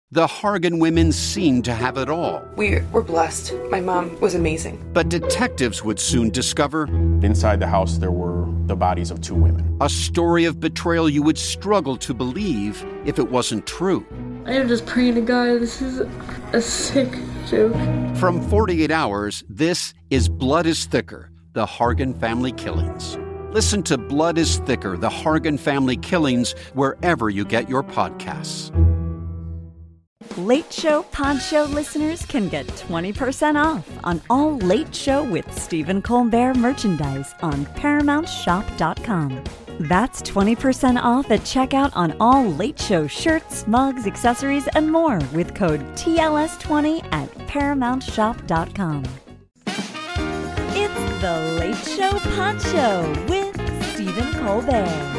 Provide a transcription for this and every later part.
The Hargan women seemed to have it all. We were blessed. My mom was amazing. But detectives would soon discover inside the house there were the bodies of 2 women. A story of betrayal you would struggle to believe if it wasn't true. I am just praying to God, this is a sick joke. From 48 Hours, this is Blood is Thicker, The Hargan Family Killings. Listen to Blood is Thicker, The Hargan Family Killings wherever you get your podcasts. Late Show Pod Show listeners can get 20% off on all Late Show with Stephen Colbert merchandise on ParamountShop.com. That's 20% off at checkout on all Late Show shirts, mugs, accessories, and more with code TLS20 at ParamountShop.com. It's the Late Show Pod Show with Stephen Colbert.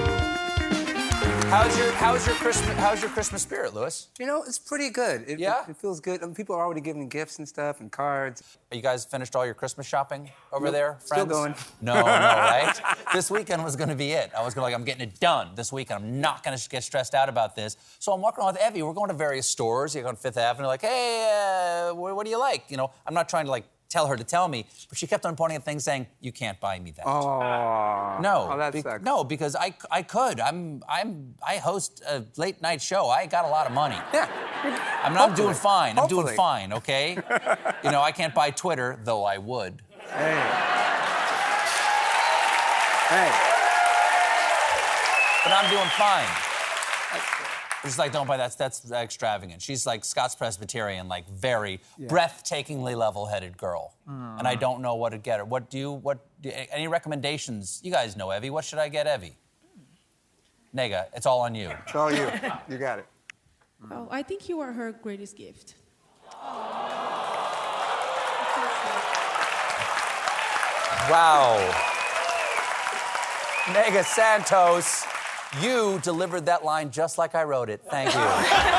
How's your Christmas spirit, Louis? You know, it's pretty good. Yeah? It feels good. People are already giving gifts and stuff and cards. Are you guys finished all your Christmas shopping over there, friends? Still going. No, right? This weekend was going to be it. I was going to I'm getting it done this weekend. I'm not going to get stressed out about this. So I'm walking around with Evie. We're going to various stores. You're on Fifth Avenue. Like, hey, what do you like? You know, I'm not trying to tell her to tell me, but she kept on pointing at things saying, "You can't buy me that." Oh. No. Oh, that sucks. No, because I could. I host a late night show. I got a lot of money. Yeah. I'm doing fine. Hopefully. I'm doing fine, okay? You know, I can't buy Twitter, though I would. Hey. But I'm doing fine. It's like, don't buy that. That's extravagant. She's like Scots Presbyterian, very breathtakingly level-headed girl. And I don't know what to get her. Any recommendations? You guys know Evie. What should I get Evie? Nega, it's all on you. It's all you. You got it. Oh, I think you are her greatest gift. Wow. Nega Santos, you delivered that line just like I wrote it. Thank you.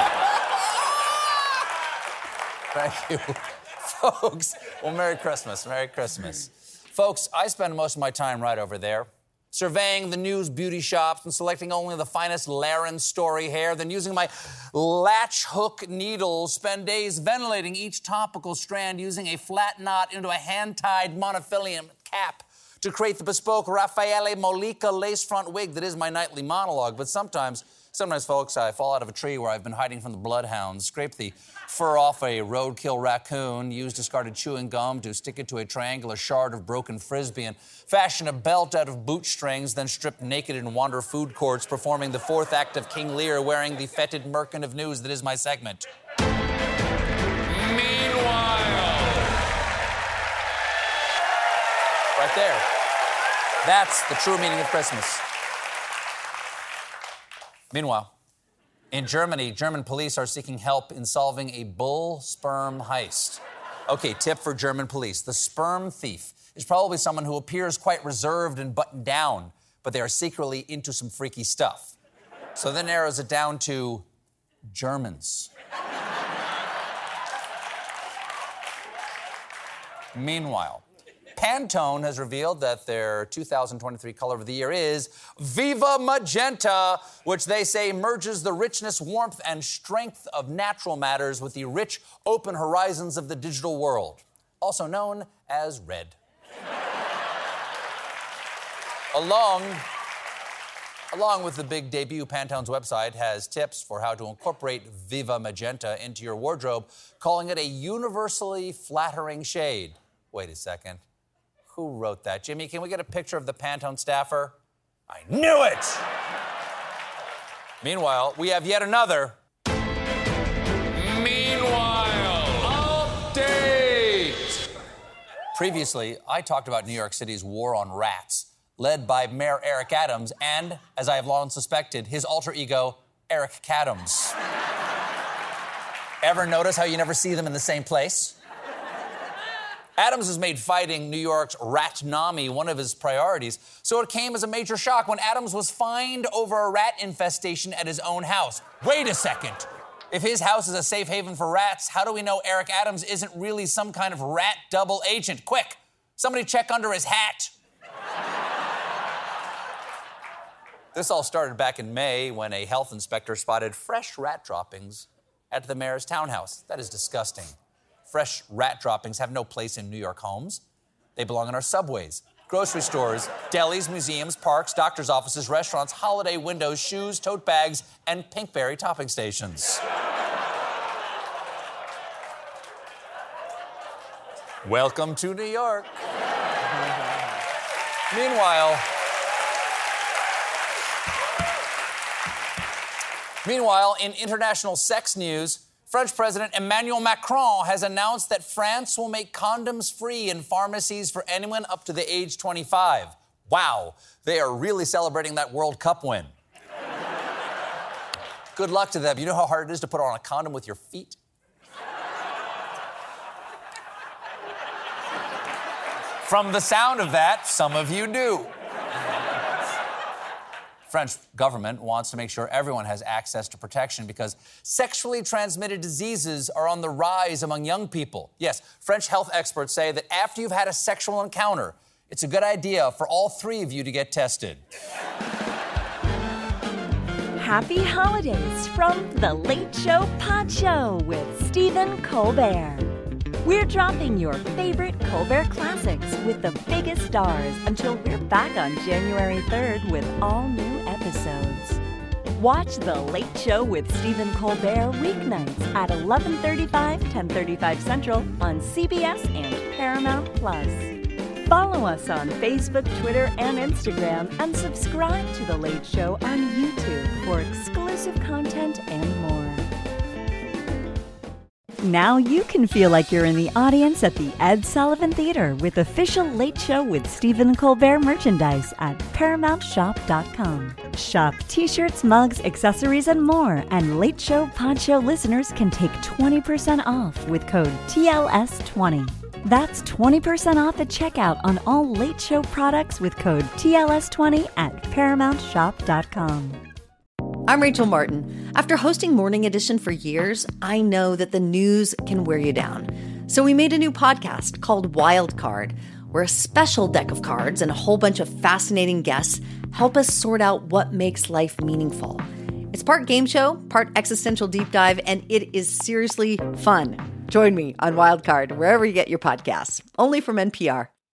Thank you. Folks, well, Merry Christmas. Merry Christmas. Folks, I spend most of my time right over there, surveying the news beauty shops and selecting only the finest Laren Story hair, then using my latch hook needles, spend days ventilating each topical strand using a flat knot into a hand-tied monofilament cap to create the bespoke Raffaele Mollica lace front wig that is my nightly monologue. But sometimes, folks, I fall out of a tree where I've been hiding from the bloodhounds, scrape the fur off a roadkill raccoon, use discarded chewing gum to stick it to a triangular shard of broken Frisbee, and fashion a belt out of boot strings, then strip naked and wander food courts, performing the fourth act of King Lear, wearing the fetid merkin of news that is my segment. Right there. That's the true meaning of Christmas. Meanwhile, in Germany, German police are seeking help in solving a bull sperm heist. Okay, tip for German police. The sperm thief is probably someone who appears quite reserved and buttoned down, but they are secretly into some freaky stuff. So that narrows it down to Germans. Meanwhile, Pantone has revealed that their 2023 color of the year is Viva Magenta, which they say merges the richness, warmth, and strength of natural matters with the rich, open horizons of the digital world, also known as red. Along with the big debut, Pantone's website has tips for how to incorporate Viva Magenta into your wardrobe, calling it a universally flattering shade. Wait a second. Who wrote that? Jimmy, can we get a picture of the Pantone staffer? I knew it! Meanwhile, we have yet another. Update! Previously, I talked about New York City's war on rats, led by Mayor Eric Adams and, as I have long suspected, his alter ego, Eric Cadams. Ever notice how you never see them in the same place? Adams has made fighting New York's rat-nami one of his priorities, so it came as a major shock when Adams was fined over a rat infestation at his own house. Wait a second. If his house is a safe haven for rats, how do we know Eric Adams isn't really some kind of rat double agent? Quick, somebody check under his hat. This all started back in May when a health inspector spotted fresh rat droppings at the mayor's townhouse. That is disgusting. Fresh rat droppings have no place in New York homes. They belong in our subways, grocery stores, delis, museums, parks, doctor's offices, restaurants, holiday windows, shoes, tote bags, and Pinkberry topping stations. Welcome to New York. Meanwhile, in international sex news, French President Emmanuel Macron has announced that France will make condoms free in pharmacies for anyone up to the age 25. Wow, they are really celebrating that World Cup win. Good luck to them. You know how hard it is to put on a condom with your feet? From the sound of that, some of you do. French government wants to make sure everyone has access to protection because sexually transmitted diseases are on the rise among young people. Yes, French health experts say that after you've had a sexual encounter, it's a good idea for all three of you to get tested. Happy holidays from The Late Show Pod Show with Stephen Colbert. We're dropping your favorite Colbert classics with the biggest stars until we're back on January 3rd with all new episodes. Watch The Late Show with Stephen Colbert weeknights at 11:35, 10:35 Central on CBS and Paramount Plus. Follow us on Facebook, Twitter, and Instagram, and subscribe to The Late Show on YouTube for exclusive content and more. Now you can feel like you're in the audience at the Ed Sullivan Theater with official Late Show with Stephen Colbert merchandise at ParamountShop.com. Shop t-shirts, mugs, accessories, and more, and Late Show Pod Show listeners can take 20% off with code TLS20. That's 20% off at checkout on all Late Show products with code TLS20 at ParamountShop.com. I'm Rachel Martin. After hosting Morning Edition for years, I know that the news can wear you down. So we made a new podcast called Wild Card, where a special deck of cards and a whole bunch of fascinating guests help us sort out what makes life meaningful. It's part game show, part existential deep dive, and it is seriously fun. Join me on Wild Card, wherever you get your podcasts, only from NPR.